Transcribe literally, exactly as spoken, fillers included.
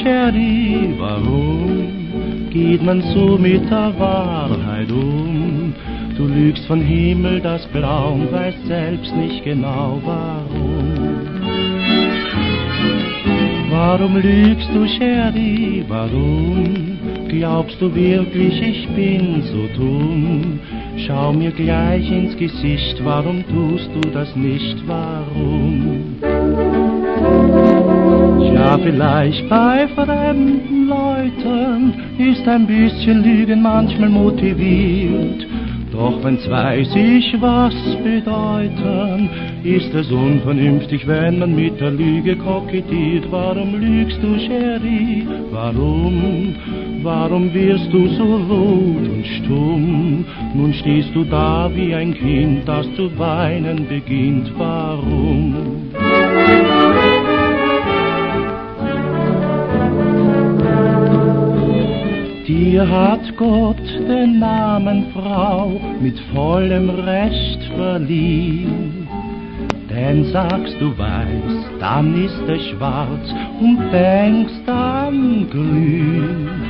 Cherie, warum geht man so mit der Wahrheit um? Du lügst von Himmel das Blau und weißt selbst nicht genau warum. Warum lügst du, Cherie, warum? Glaubst du wirklich, ich bin so dumm? Schau mir gleich ins Gesicht, warum tust du das nicht, warum? Ja, vielleicht bei fremden Leuten ist ein bisschen Lügen manchmal motiviert. Doch wenn's weiß ich, was bedeuten, ist es unvernünftig, wenn man mit der Lüge kokettiert. Warum lügst du, Cherie? Warum? Warum wirst du so rot und stumm? Nun stehst du da wie ein Kind, das zu weinen beginnt. Warum? Dir hat Gott den Namen Frau mit vollem Recht verliehen. Denn sagst du weiß, dann ist es schwarz und denkst an grün.